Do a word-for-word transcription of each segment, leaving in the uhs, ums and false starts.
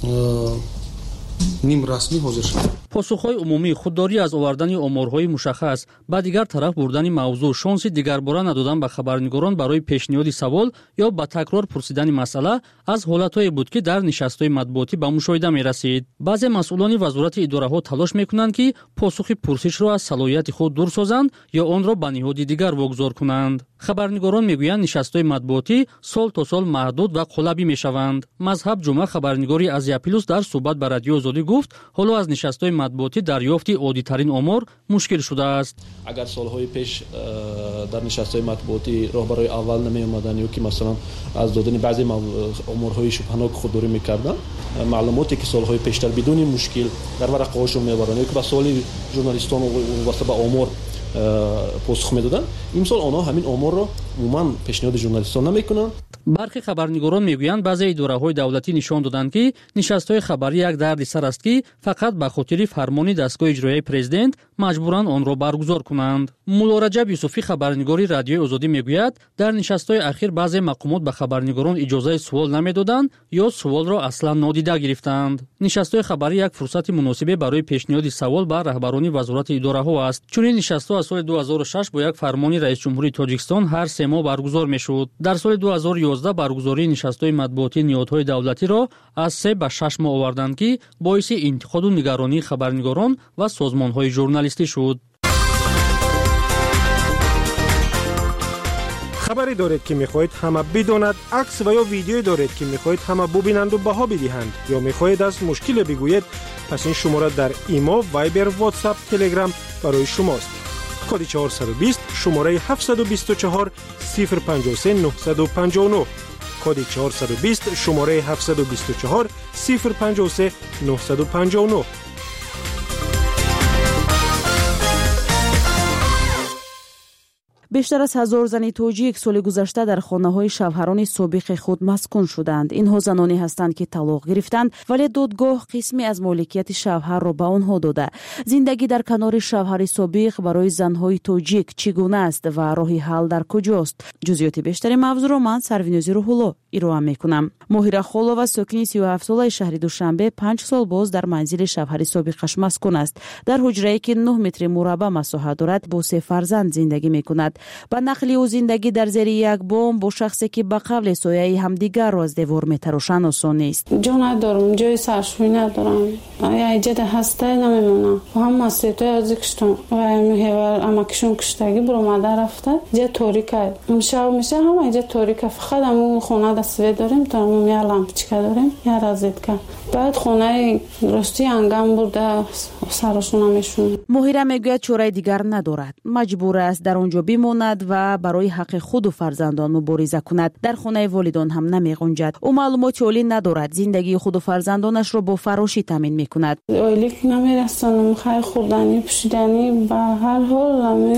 ним расмӣ ҳозир шуд. посухҳои умумӣ, худдорӣ аз овардани оморҳои мушаххас, ба дигар тараф бурдани мавзӯъ, шонси дигарбора надодан ба хабарнигорон барои пешниҳоди савол ё ба такрор пурсидани масъала аз ҳолатҳое буд, ки дар нишастҳои матбуотӣ ба мушоҳида мерасид. баъзе масъулони вазорати идораҳо талош мекунанд, ки посухи пурсишро аз салоҳияти худ дур созанд ё онро ба ниҳоди дигар вогузор кунанд. хабарнигорон мегӯянд нишастҳои матбуотӣ сол то сол маҳдуд ва қолабӣ мешаванд. мазҳаб ҷумъа, хабарнигори Азия Плюс, дар суҳбат ба Радиои Озодӣ гуфт, ҳоло аз нишастҳои матбуотӣ дарёфти оддитарин омор мушкил шудааст. агар солҳои пеш дар нишастҳои матбуотӣ роҳбарои аввал намеомаданд ё ки масалан аз додани баъзе оморҳои шубҳанок худдорӣ мекарданд, маълумоте ки солҳои пештар бидуни мушкил дар варақаҳошон мебаранд ё ки ба суоли журналистон вобаста ба омор посух медоданд, имсол онҳо ҳамин оморро умуман пешниҳоди журналистон намекунанд. бархи хабарнигорон мегӯянд, баъзе идораҳои давлатӣ нишон доданд, ки нишастҳои хабарӣ як дарди сар аст, ки фақат ба хотири фармони дастгоҳи иҷроияи президент маҷбуранд онро баргузор кунанд. мулло Раҷаб Юсуфӣ, хабарнигори Радиои Озодӣ, мегӯяд, дар нишастҳои ахир баъзе мақомот ба хабарнигорон иҷозаи сувол намедоданд ё суволро аслан нодида гирифтанд. нишастҳои хабарӣ як фурсати муносибе барои пешниҳоди савол ба раҳбарони вазорати идораҳо аст. чунин нишастҳо аз соли ду ҳазору шаш бо як фармони раисҷумҳурии Тоҷикистон ҳар се моҳ баргузор мешуд. дар соли ду ҳазору ёздаҳ баргузории нишастҳои матбуотии ниҳодҳои давлатиро аз се ба шаш моҳ оварданд, ки боиси интиқоду нигаронии хабарнигорон ва созмонҳои журналистӣ шуд. хабаре доред ки мехоҳед ҳама бидонад, акс ва ё видеое доред ки мехоҳед ҳама бубинанду баҳо бидиҳанд ё мехоҳед аз мушкиле бигӯед, пас ин шумора дар имо, вайбер, ватсап, телеграм барои шумост. коди чаҳорсад و бист шумораи ҳафтсад و бисту чаҳор сифр панҷоҳ و се нӯҳсаду панҷоҳ و нӯҳ, коди чаҳорсад و бист шумораи ҳафтсад و бисту чаҳор сифр панҷоҳ و се нӯҳсаду панҷоҳ و нӯҳ. бештар аз ҳазор зани тоҷик соли гузашта дар хонаҳои шавҳарони собиқи худ маскун шуданд. инҳо заноне ҳастанд, ки талоқ гирифтанд, вале додгоҳ қисме аз моликияти шавҳарро ба онҳо дода. зиндагӣ дар канори шавҳари собиқ барои занҳои тоҷик чӣ гуна аст ва роҳи ҳал дар куҷост? ҷузъиёти бештари мавзӯъро ман Сарвинӯзи Рӯҳулло ироа мекунам. моҳира Холова, сокини си و ҳафт солаи шаҳри Душанбе, панҷ сол боз дар манзили шавҳари собиқаш маскун аст. дар ҳуҷрае ки нӯҳ метри мурабба масоҳа дорад, бо се фарзанд зиндагӣ мекунад. ба нақли ӯ зиндагӣ дар зери як бом бо шахсе ки ба қавле сояи ҳамдигарро аз девор метарошанд осон нест. ҷо надорам, ҷои саршӯй надорам, яҷада ҳастай намемонам. ҳама сетои ази киштам ва ҳевар амакишон киштагӣ буромада рафта ҷа торика. имшаб меша ҳама ҷа торика, фақат ҳамун хона да свет дорем, то ҳамун я лампочка дорем, я розетка. баъд хонаи рости ангам бурда сарошона мешунам. моҳира мегӯяд чораи дигар надорад. маҷбур аст дар он ҷо бимонад ва барои ҳаққи худу фарзандон мубориза кунад. дар хонаи волидон ҳам намеғунҷад. ӯ маълумоти олӣ надорад. зиндагии худу фарзандонашро бо фарошӣ таъмин мекунад. ойлик намерасонам, хай хурданӣ, пӯшиданӣ, ба ҳар ҳол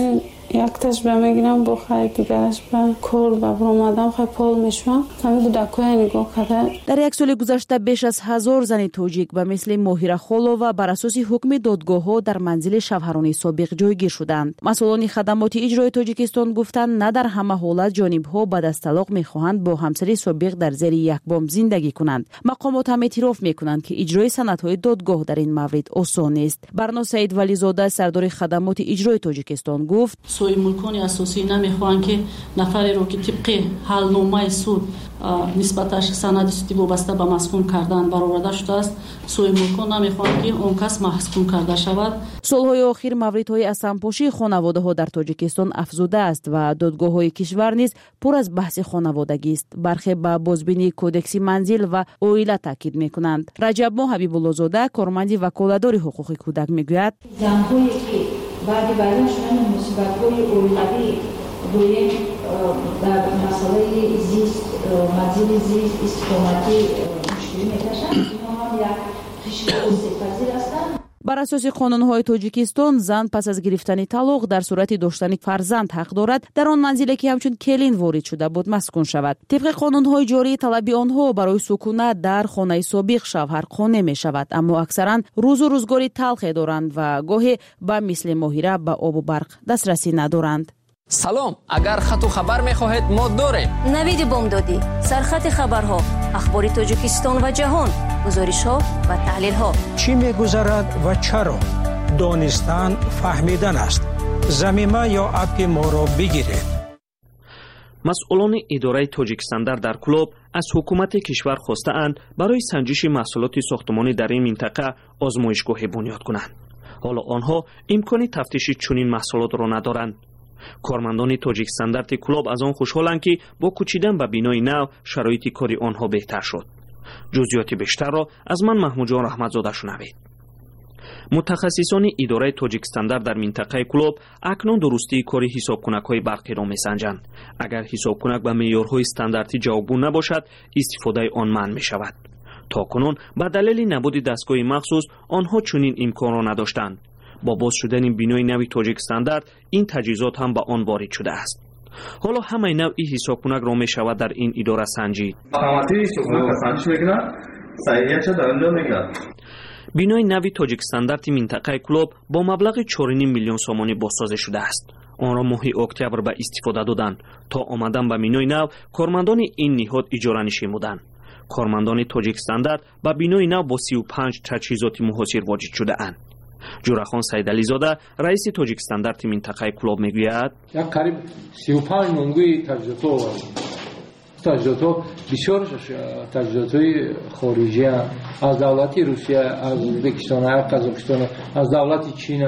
якташ ба мегирам, бо хай дигараш ба кор ба буромадам хай пол мешавам. ҳамин кӯдакоя нигоҳ карда. дар як соли гузашта беш аз ҳазор зани тоҷик ба мисли моҳира Холова бар асоси ҳукми додгоҳҳо дар манзили шавҳарони собиқ ҷойгир шуданд. масъулони хадамоти иҷрои Тоҷикистон гуфтанд, на дар ҳама ҳолат ҷонибҳо ба дасталоқ мехоҳанд бо ҳамсари собиқ дар зери як бом зиндагӣ кунанд. мақомот ҳам эътироф мекунанд, ки иҷрои санадҳои додгоҳ дар ин маврид осон нест. барно Саид Вализода, сардори хадамоти иҷрои Тоҷикистон гуфт: соҳиби мулкони асосӣ намехоҳанд, ки нафареро ки тибқи ҳалномаи суд нисбаташ санади судӣ вобаста ба маскун кардан бароварда шудааст, соҳиби мулкон намехоҳанд, ки он кас маскун карда шавад. солҳои охир мавридҳои асампошии хонаводаҳо дар Тоҷикистон афзуда аст ва додгоҳҳои кишвар низ пур аз баҳси хонаводагист. бархе ба бозбинии кодекси манзил ва оила таъкид мекунанд. Раҷабмо Ҳабибуллозода, корманди ваколатдори ҳуқуқи кӯдак, мегӯяд: занҳое ки баъди байдан шудани мусибатҳои оилавӣ доим дар масъалаи зист, манзили зист, истиқоматӣ мушкилӣ мекашанд, инҳо ҳам як қишри осебпазир ҳастанд. бар асоси қонунҳои Тоҷикистон, зан пас аз гирифтани талоқ дар сурати доштани фарзанд ҳақ дорад дар он манзиле ки ҳамчун келин ворид шуда буд маскун шавад. тибқи қонунҳои ҷорӣ, талаби онҳо барои сукунат дар хонаи собиқ шавҳар қонеъ мешавад, аммо аксаран рӯзу рӯзгори талхе доранд ва гоҳе ба мисли моҳира ба обу барқ дастрасӣ надоранд. سلام، اگر خط و خبر می‌خواهید ما داریم. نوید بامدادی، سرخط خبرها، اخبار تاجیکستان و جهان، گزارش‌ها و تحلیل‌ها. چی می‌گذرد و چرا؟ دانستن فهمیدن است. زمینه یا اپ ما را بگیرید. مسئولان اداره تاجیکستان در کلوب از حکومت کشور خواستند برای سنجش محصولات ساختمانی در این منطقه آزمایشگاه بنیاد کنند. حالا آنها امکان تفتیش چنین محصولات را ندارند. کارمندان تاجیکستان در کلوب از آن خوشحالند که با کوچیدن به بینای نو شرایط کاری آنها بهتر شد. جزئیات بیشتر را از من محمود جان رحمتزاده شنوید. متخصصان اداره تاجیکستان در منطقه کلوب اکنون درستی کاری حسابکنک‌های برقی را می‌سنجند. اگر حسابکنک به معیارهای استانداردی جوابگو نباشد، استفاده آن منع می‌شود. تاکنون به دلیل نبود دستگاه مخصوص آنها چنین امکان را نداشتند. با باز شدن بینای نوی تاجیکستان این تجهیزات هم به آن وارد شده است. حالا همه نوع حسابکنک را می‌شود در این اداره سنجید. بینای نوی تاجیکستان در منطقه کلوب با مبلغ چهار و نیم میلیون سومانی بازسازی شده است. آن را ماه اکتبر به استفاده دادند. تا آمدن به بینای نو کارمندان این نهاد اجاره نشین بودند. کارمندان تاجیکستان به بینای نو با سی و پنج تجهیزات محاصر واجد شده اند. جورخان سیدعلی زاده رئیس تاجیکستان در منطقه کلوب میگوید یک قریب سی و پنج منگوی تجهیزات تجهیزات بسیار تجهیزات خارجی از دولت روسیه، از ازبکستان، از قزاقستان، از دولت چین.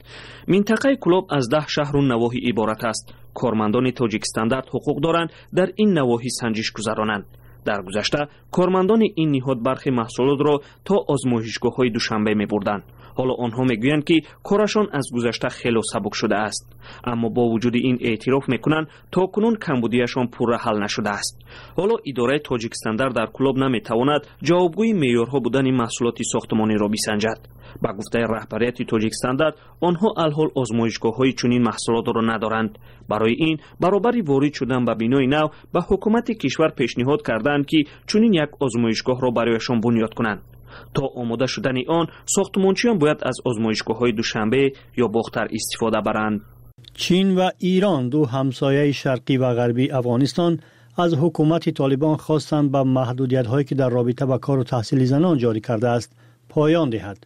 منطقه کلوب از ده شهر و نواحی عبارت است. کارمندان تاجیکستان در حقوق دارند در این نواحی سنجش گذرانند. در گذشته کارمندان این نهاد برخی محصولات را تا آزمایشگاه‌های دوشنبه می‌بردند. حالا آنها میگویند که کارشان از گذشته خیلی سبک شده است، اما با وجود این اعتراف میکنند تا کنون کمبودیشان پوره حل نشده است. حالا اداره تاجیکستان در کلوب نمیتواند جوابگوی معیارها بودن محصولات ساختمانی را بسنجد. با گفته رهبریت تاجیکستان آنها الحال آزمایشگاه‌های چنین محصولات را ندارند. برای این برابر وارد شدن به بینای نو به حکومت کشور پیشنهاد کردند که چنین یک آزمایشگاه را برایشان بنیاد کنند. تا آماده شدن آن ساختمانچیان باید از آزمایشگاه‌های دوشنبه یا باختر استفاده برند. چین و ایران، دو همسایه شرقی و غربی افغانستان، از حکومت طالبان خواستند به محدودیت‌هایی که در رابطه با کار و تحصیل زنان جاری کرده است پایان دهد.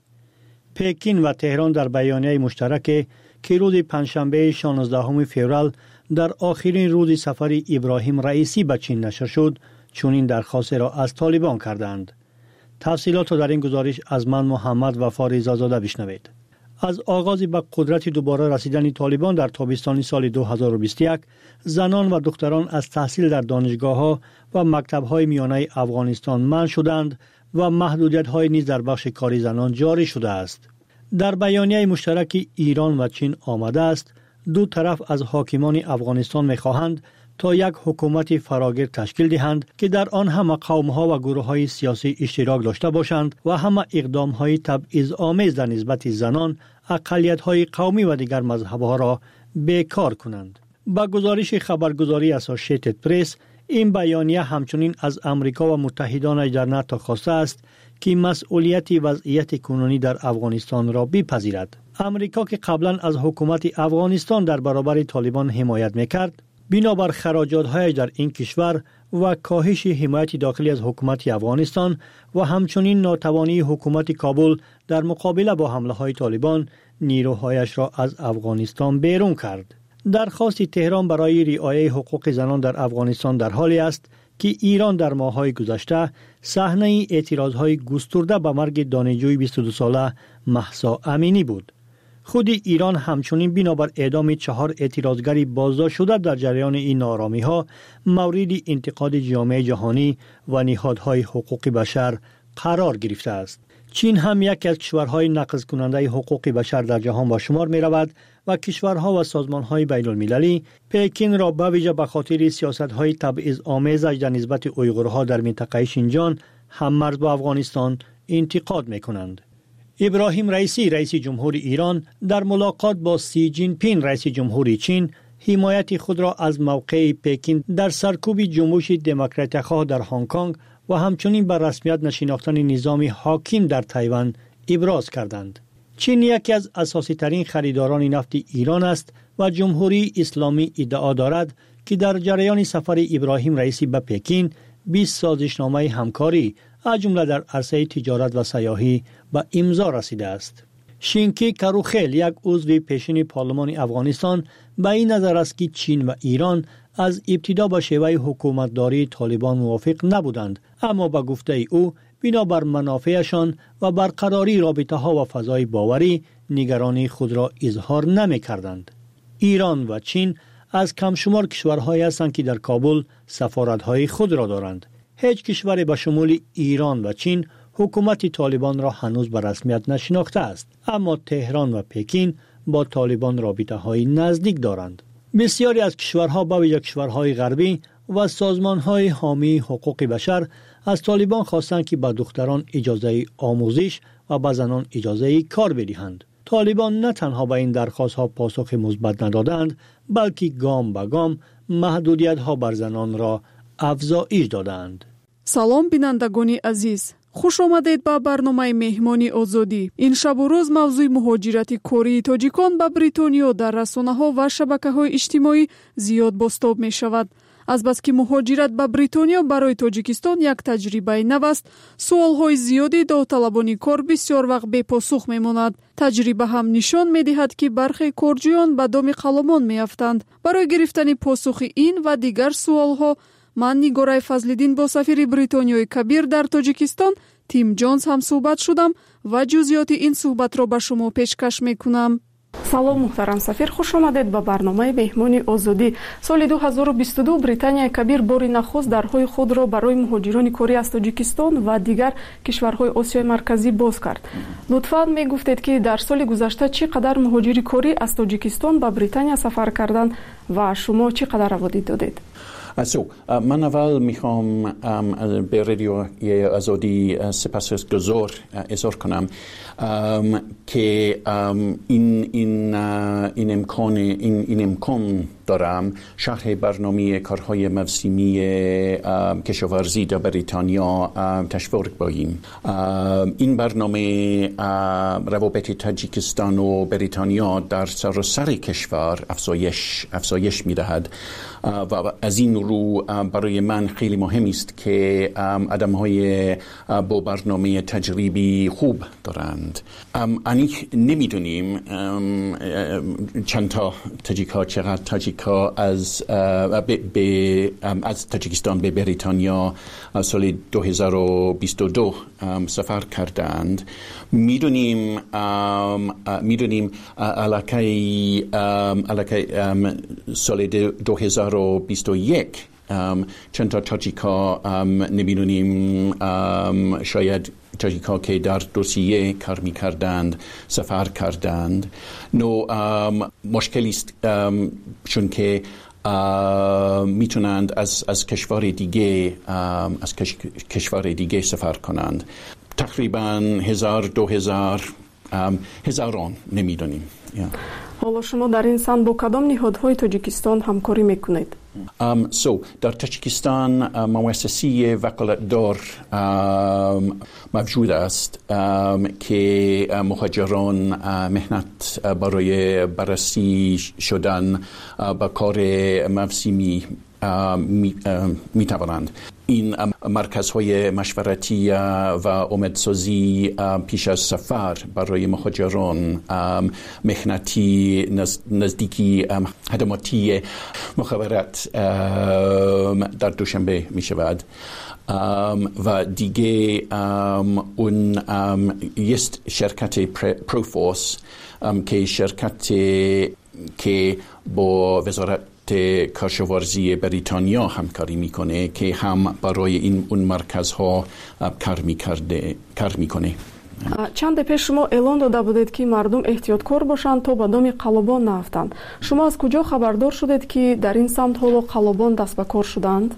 پکین و تهران در بیانیه مشترک که روز پنجشنبه شانزدهم فوریه در آخرین روز سفر ابراهیم رئیسی به چین نشر شد، چنین درخواست را از طالبان کردند. تفصیلات را در این گزارش از من محمد وفا رضازاده بشنوید. از آغاز به قدرت دوباره رسیدن طالبان در تابستان سال دو هزار و بیست و یک، زنان و دختران از تحصیل در دانشگاه‌ها و مکتب‌های میانه افغانستان منع شدند و محدودیت‌های نیز در بخش کاری زنان جاری شده است. در بیانیه مشترک ایران و چین آمده است دو طرف از حاکمان افغانستان می‌خواهند تا یک حکومت فراگیر تشکیل دهند که در آن همه قوم‌ها و گروه‌های سیاسی اشتراک داشته باشند و همه اقدام‌های تبعیض‌آمیز در نسبت زنان، اقلیت‌های قومی و دیگر مذهب‌ها را بیکار کنند. با گزارش خبرگزاری اسوسییتد پرس، این بیانیه همچنین از امریکا و متحدانش در ناتو خواسته است که مسئولیت وضعیت کنونی در افغانستان را بپذیرد. امریکا که قبلا از حکومت افغانستان در برابر طالبان حمایت می‌کرد، بنابر خراجات‌هایش در این کشور و کاهش حمایت داخلی از حکومت افغانستان و همچنین ناتوانی حکومت کابل در مقابله با حمله‌های طالبان، نیروهایش را از افغانستان بیرون کرد. درخواست تهران برای رعایت حقوق زنان در افغانستان در حالی است که ایران در ماه‌های گذشته صحنه اعتراض‌های گسترده به مرگ دانشجوی بیست و دو ساله مهسا امینی بود. خود ایران همچنین بنابر اعدام چهار اعتراضگری بازداشت شده در جریان این ناآرامی‌ها مورد انتقاد جامعه جهانی و نهادهای حقوق بشر قرار گرفته است. چین هم یکی از کشورهای نقض کننده حقوق بشر در جهان به شمار می رود و کشورها و سازمانهای بین المللی پکین را به ویژه به خاطر سیاست‌های تبعیض‌آمیزش در نسبت اویغورها در منطقه شینجان هم‌مرز با افغانستان انتقاد می کنند. ابراهیم رئیسی، رئیس جمهوری ایران، در ملاقات با سی جین پین، رئیس جمهوری چین، حمایت خود را از موقع پکین در سرکوب جنبش دموکرات‌خواه در هنگ کنگ و همچنین بر رسمیت نشناختن نظام حاکم در تایوان ابراز کردند. چین یکی از اساسی ترین خریداران نفت ایران است و جمهوری اسلامی ادعا دارد که در جریان سفر ابراهیم رئیسی به پکین بیست سازشنامه همکاری از جمله در عرصه تجارت و سیاحی به امضا رسیده است. شینکی کروخیل، یک عضو پیشین پارلمان افغانستان، به این نظر است که چین و ایران از ابتدا با شیوه حکومتداری طالبان موافق نبودند، اما به گفته او بنابر منافعشان و برقراری رابطه ها و فضای باوری نگرانی خود را اظهار نمی کردند. ایران و چین از کم شمار کشورهایی هستند که در کابل سفارت‌های خود را دارند. هیچ کشوری به شمول ایران و چین حکومت طالبان را هنوز به رسمیت نشناخته است، اما تهران و پکین با طالبان رابطه‌های نزدیک دارند. بسیاری از کشورها با ویژه کشورهای غربی و سازمان‌های حامی حقوق بشر از طالبان خواستند که به دختران اجازه آموزش و به زنان اجازه کار بدهند. طالبان نه تنها به این درخواست‌ها پاسخ مثبت ندادند، بلکه گام به گام محدودیت‌ها بر زنان را افزایش دادند. سلام بینندگان عزیز، خوش آمدید به برنامه مهمانی آزادی. این شب و روز موضوع مهاجرت کره تاجیکان به بریتانیا در رسانه‌ها و شبکه‌های اجتماعی زیاد بازتاب می‌شود. از بس که مهاجرت به بریتانیا برای تاجیکستان یک تجربه نو است، سوال‌های زیادی داوطلبان کار بسیار وقت بے پاسخ می‌ماند. تجربه هم نشان می‌دهد که برخی کارجویان به دام خلبان می‌افتند. برای گرفتن پاسخ این و دیگر سوال‌ها من نیگارای فضل‌الدین با سفیر بریتانیای کبیر در تاجیکستان تیم جونز هم صحبت شدم و جزئیات این صحبت را به شما پیشکش میکنم. سلام محترم سفیر، خوش آمدید به برنامه مهمانی آزادی. سال دو هزار و بیست و دو بریتانیای کبیر باری نخست درهای خود را برای مهاجران کره از تاجیکستان و دیگر کشورهای آسیای مرکزی باز کرد. لطفاً میگفتید که در سال گذشته چقدر مهاجری کره از تاجیکستان به بریتانیا سفر کردند و شما چقدر عواید دادید؟ سو من اول میخوام به رادیو آزادی سپاسگزار اظهار کنم که این این این امکان این این امکان دارم شرح برنامه کارهای موسمی کشاورزی در بریتانیا تشویق کنیم. این برنامه روابط تاجیکستان و بریتانیا در سراسر کشور افزایش افزایش می‌دهد و از این رو برای من خیلی مهم است که آدم‌های با برنامه تجربی خوب دارند. ani نمیدونیم چند تا تاجیک‌ها چقدر تاجیک‌ها از به از تاجیکستان به بریتانیا سال دو هزار و بیست و دو سفر کردند. میدونیم میدونیم علاقه علاقه سال دو هزار و بیست و یک چند تا تاجیک‌ها نمیدونیم شاید تاجیک‌ها که در روسیه کار می‌کردند سفر کردند. نو مشکلی است چون که میتونند از از کشور دیگه از کش، کشور دیگه سفر کنند. تقریباً هزار دو هزار هزاران نمیدونیم. حالا شما در این سمت با کدام نهادهای تاجیکستان همکاری میکنید؟ Um, so, در تاجیکستان مؤسسه وکالتدار موجود است که مهاجران مهنت برای بررسی شدن با کار موسمی می, می توانند. این مرکزهای مشورتی و امیدسازی پیش از سفر برای مهاجران مهنتی نزدیکی خدماتی مخابرات در دوشنبه می شود و دیگه اون یک شرکت پروفورس که شرکت که با وزارت کشاورزی بریتانیا همکاری میکنه که هم برای این اون مرکزها کار میکرده کار میکنه. چند پیش شما اعلان داده بودید که مردم احتیاطکار باشند تا به دام قلابان نیفتند. شما از کجا خبردار شدید که در این سمت حالا قلابان دست به کار شدند؟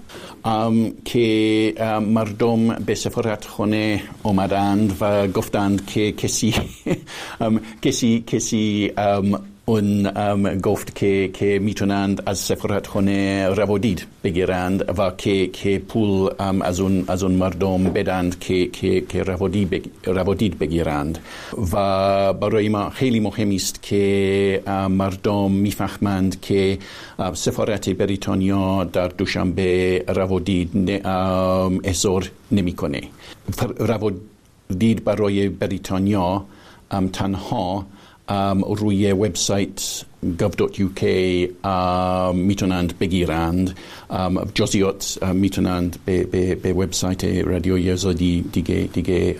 که مردم به سفارتخانه آمدند و گفتند که کسی کسی کسی اون گفت که که میتونند از سفارتخانه روادید بگیرند و که که پول از اون از اون مردم بدند که که که روادید بگیرند و برای ما خیلی مهم است که مردم میفهمند که سفارت بریتانیا در دوشنبه روادید احضار نمیکنه. روادید برای بریتانیا تنها روی وبسایت گاو دات یو کی میتونند بگیرند. جزئیات میتونند به به به وبسایت رادیوی آزادی دیگه دیگه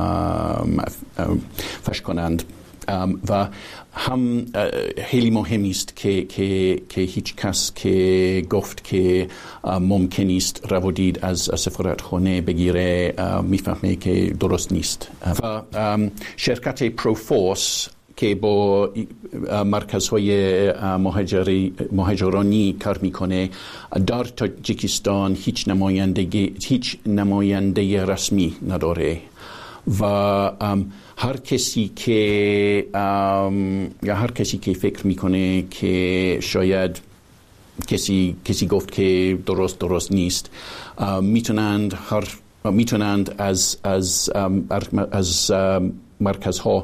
فش کنند و هم خیلی مهم است که که که هیچ کس که گفت که ممکن است روادید از سفارتخانه بگیره میفهمه که درست نیست. و شرکت پروفورس که با مرکزهای مهاجری مهاجرانی کار میکنه در تاجیکستان هیچ نماینده هیچ نماینده رسمی نداره و هر کسی که یا هر کسی که فکر میکنه که شاید کسی کسی گفت که درست درست نیست میتونند هر میتونند از از از مرکزها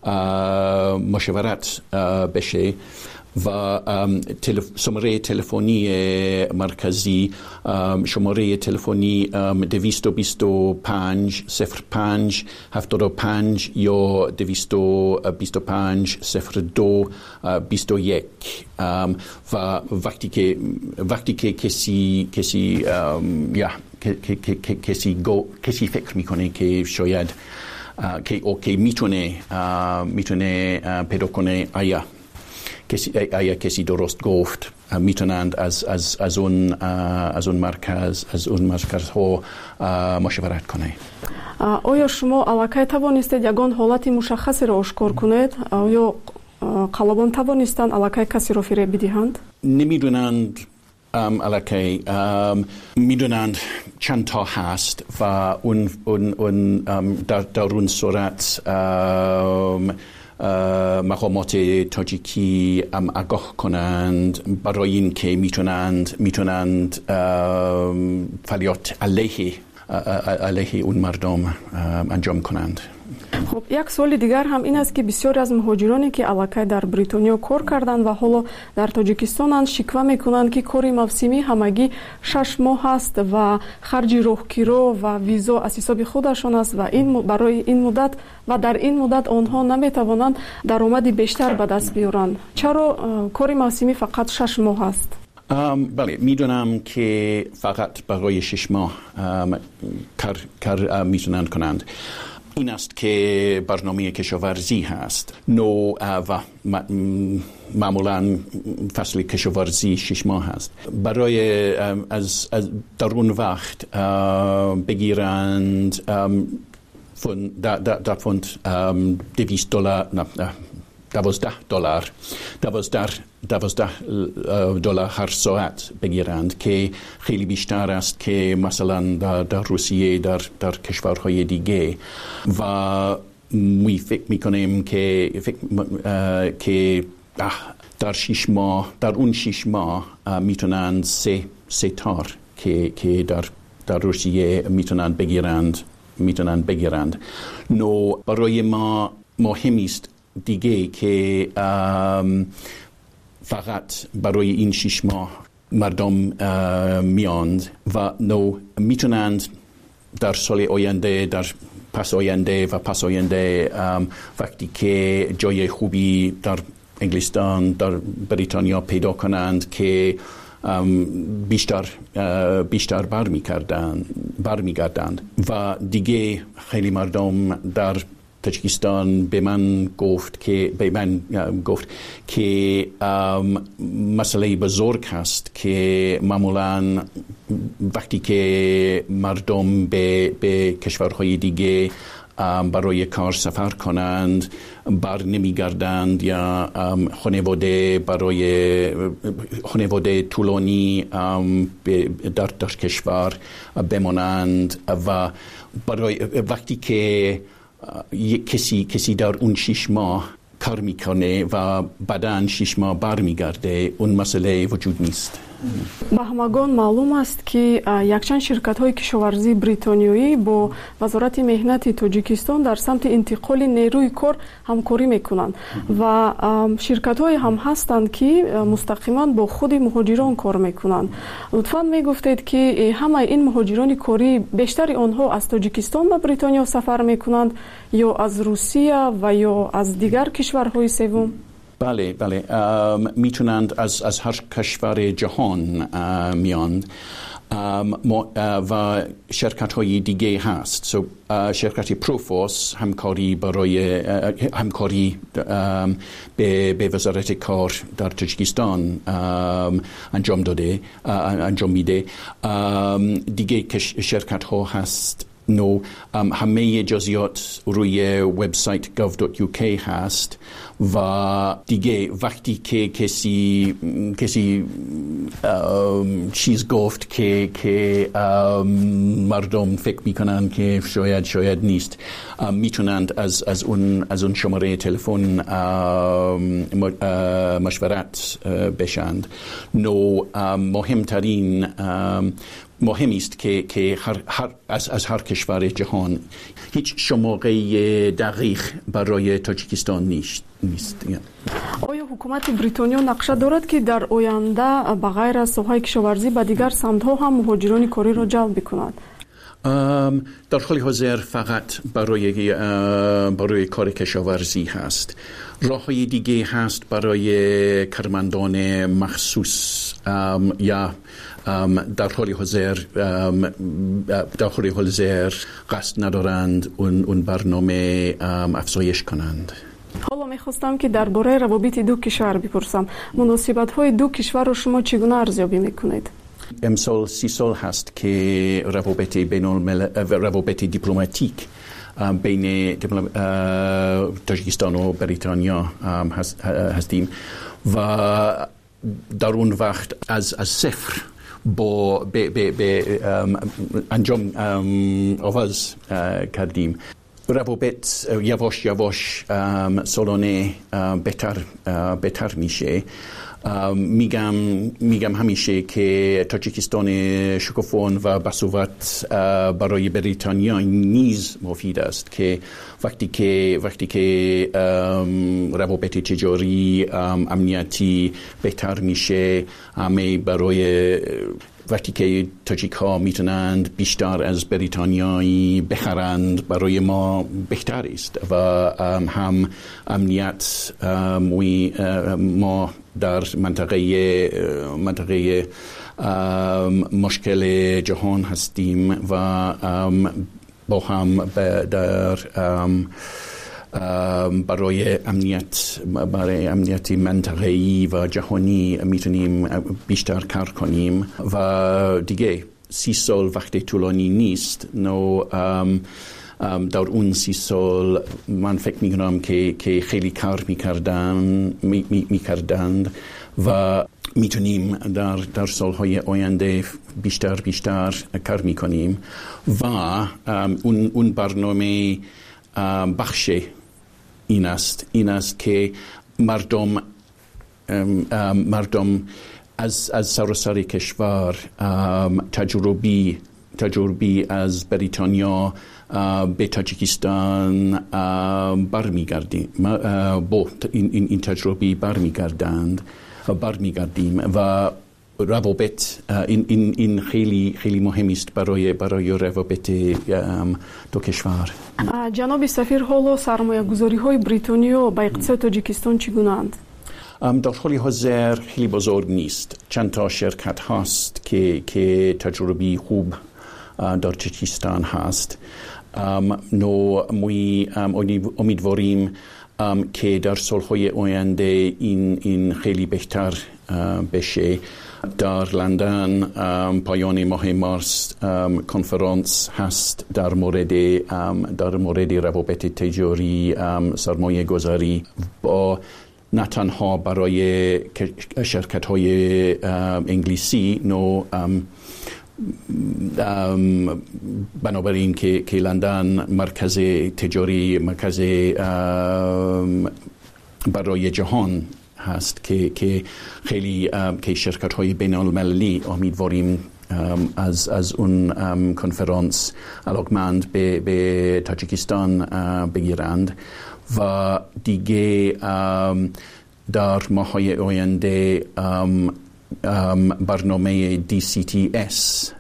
مشاورت بشه و شماره تلفنی مرکزی شماره تلفنی دویست و بیست و پنج صفر پنج هفتاد و پنج یا دویست و بیست و پنج صفر دو بیست و یک و وقتی که وقتی که کسی کسی یا کسی کسی فکر میکنه که شاید که اوکی میتونه میتونه پیدا کنه آیا کسی آیا کسی درست گفت میتونند از از از اون از اون مرکز از اون مرکز ها مشاورت کنه. آیا شما علاقه توانستید یگان حالتی مشخصی را آشکار کنید؟ آیا قلبان توانستند علاقه کسی را فریب بدهند؟ نمیدونند علاقه میدونند چند تا هست و اون اون اون در در اون صورت مقامات تاجیکی آگاه کنند برای این که میتونند میتونند فعالیت علیه علیه اون مردم انجام کنند. خب یک سوال دیگر هم این است که بسیاری از مهاجرانی که علاقه در بریتانیا کار کردند و حالا در تاجیکستان شکوه میکنند که کاری موسمی همگی شش ماه است و خرج راهگیری و ویزا از حساب خودشان است و این برای این مدت و در این مدت آنها نمیتوانند درآمدی بیشتر به دست بیارند. چرا کاری موسمی فقط شش ماه است؟ بله میدونم که فقط برای شش ماه کار کار میتونند کنند. این است که برنامه کشاورزی هست نو و معمولا فصل کشاورزی شش ماه هست. برای از, از در اون وقت بگیرند فند در, در فند دویست دلار نه دوازده دلار دوازده دوازده دلار هر ساعت بگیرند که خیلی بیشتر است که مثلا در, در روسیه در در کشورهای دیگه و می فکر میکنیم که فکر که در شش ماه در اون شش ماه میتونند سه سه تار که که در در روسیه میتونند بگیرند میتونند بگیرند. نو برای ما مهم است دیگه که فقط برای این شش ماه مردم میاند و نو میتونند در سال آینده در پس آینده و پس آینده وقتی که جای خوبی در انگلستان در بریتانیا پیدا کنند که بیشتر بیشتر برمیگردند برمیگردند و دیگه خیلی مردم در تاجیکستان به من گفت که به من گفت که مسئله بزرگ هست که معمولاً وقتی که مردم به به کشورهای دیگه برای کار سفر کنند بر نمیگردند یا خانواده برای خانواده طولانی در در کشور بمانند و برای وقتی که کسی کسی در اون شش ماه کار میکنه و بعداً شش ماه برمیگرده، اون مسئله وجود نیست. ба ҳамагон маълум аст ки якчанд ширкатҳои кишоварзии бритониёӣ бо вазорати меҳнати тоҷикистон дар самти интиқоли нерӯи кор ҳамкорӣ мекунанд ва ширкатҳое ҳам ҳастанд ки мустақиман бо худи муҳоҷирон кор мекунанд. лутфан мегуфтед ки ҳамаи ин муҳоҷирони корӣ бештари онҳо аз тоҷикистон ба бритониё сафар мекунанд ё аз Русия ва ё аз дигар кишварҳои севум؟ بله بله میتونند از از هر کشور جهان میاند و شرکت های دیگه هست. so, شرکت پروفوس همکاری برای همکاری به به وزارت کار در تاجیکستان انجام داده انجام میده. دیگه شرکت ها هست نو همه جزئیات روی وبسایت گاو دات یو کی هست و دیگه وقتی که کسی کسی چیز گفت که که مردم فکر میکنن که شاید شاید نیست، میتونند از از اون از اون شماره تلفن مشورت بشند. نو مهمترین مهم است که که هر هر از از هر کشور جهان هیچ شماره دقیق برای تاجیکستان نیست نیست. آیا حکومت بریتانیا نقشه دارد که در آینده به غیر از ساحه کشاورزی به دیگر سمت‌ها هم مهاجران کاری را جلب کند؟ در حال حاضر فقط برای برای کار کشاورزی هست. راه‌های دیگه هست برای کارمندان مخصوص یا در حال حاضر در حال حاضر قصد ندارند اون اون برنامه افزایش کنند. حالا می‌خواستم که درباره روابط دو کشور بپرسم. مناسبت‌های دو کشور رو شما چگونه ارزیابی می‌کنید؟ امسال سی سال هست که روابط بین الملل روابط دیپلماتیک بین تاجیکستان و بریتانیا هستیم و در اون وقت از از صفر با به به به انجام آغاز کردیم. روابط یواش یواش سالانه بهتر بهتر میشه. میگم میگم همیشه که تاجیکستان شکوفان و بسوت برای بریتانیا نیز مفید است که وقتی که وقتی که روابط تجاری امنیتی بهتر میشه، همه برای وقتی که تاجیک ها میتونند بیشتر از بریتانیایی بخرند برای ما بهتر است و هم امنیت ما در منطقه منطقه مشکل جهان هستیم و با هم در برای امنیت برای امنیت منطقه‌ای و جهانی میتونیم بیشتر کار کنیم و دیگه سی سال وقت طولانی نیست. نو در اون سی سال من فکر میکنم که که خیلی کار میکردن می میکردند و میتونیم در در سالهای آینده بیشتر بیشتر کار میکنیم و اون اون برنامه بخش این است این است که مردم مردم از از سراسر کشور تجربی تجربی از بریتانیا به تاجیکستان برمیگردیم با این این تجربی برمیگردند برمیگردیم و روابط این این این خیلی خیلی مهم است برای برای روابط دو کشور. جناب سفیر، حالا سرمایه‌گذاری‌های بریتانیا به اقتصاد تاجیکستان چگونه‌اند؟ در حال حاضر خیلی بزرگ نیست. چند تا شرکت هست که که تجربی خوب در تاجیکستان هست. نو می امیدواریم که در سالهای آینده این این خیلی بهتر بشه. در لندن پایان ماه مارس کنفرانس هست در مورد در مورد روابط تجاری سرمایه گذاری با نه تنها برای شرکت های انگلیسی نو بنابراین که که لندن مرکز تجاری مرکز برای جهان هست که که خیلی که شرکت های بین المللی امیدواریم از از اون کنفرانس علاقمند به به تاجیکستان بگیرند و دیگه در ماه‌های آینده برنامه دی سی تی اس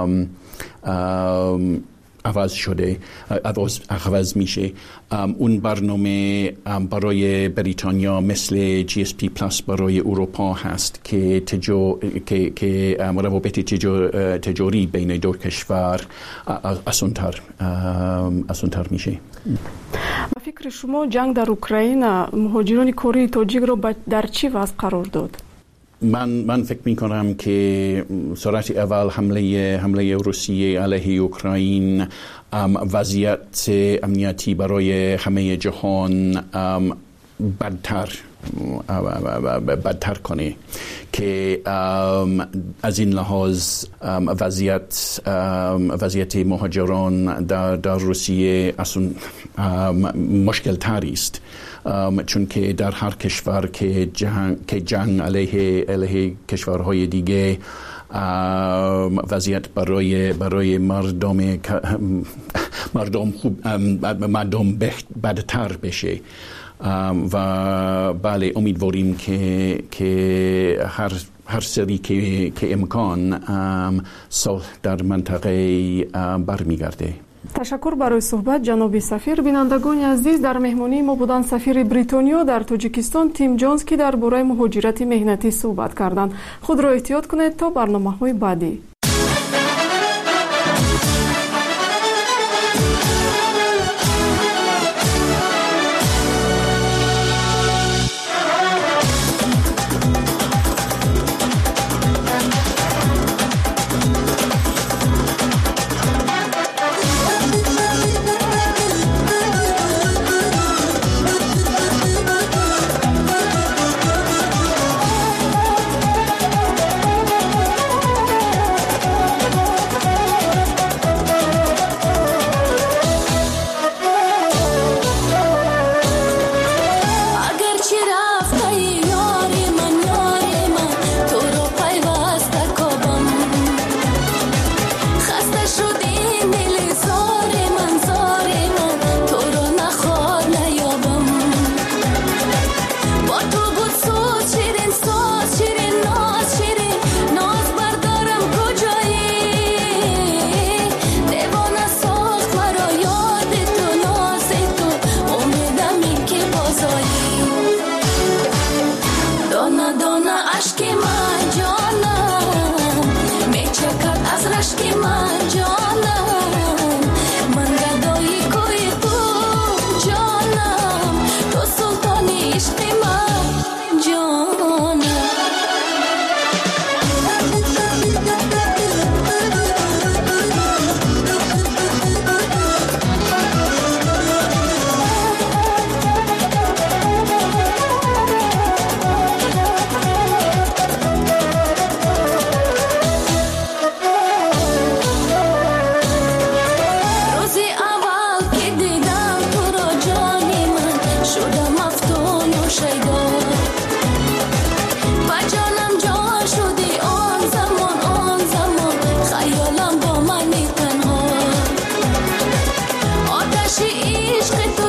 عوض شده عوض, عوض میشه. اون برنامه برای بریتانیا مثل جی اس پی پلاس برای اروپا هست که تجو که که روابط تجاری بین دو کشور آسان‌تر آسان‌تر میشه. با فکر شما جنگ در اوکراین مهاجران کره تاجیک رو در چی وضع قرار داد؟ من من فکر می کنم که سرعت اول حمله حمله روسیه علیه اوکراین وضعیت امنیتی برای همه جهان بدتر بدتر کنه که از این لحاظ وضعیت وضعیت مهاجران در در روسیه اصلا مشکل تری است، چون که در هر کشور که جنگ که جنگ علیه علیه کشورهای دیگه وضعیت برای برای مردم مردم خوب مردم بدتر بشه و بله امیدواریم که که هر هر سری که که امکان صلح در منطقه برمیگرده. تشکر برای صحبت جناب سفیر. بینندگان عزیز، در مهمانی ما بودند سفیر بریتانیا در تاجیکستان تیم جونز که درباره مهاجرت مهنتی صحبت کردند. خود را احتیاط کنید تا برنامه‌های بعدی. عشق تو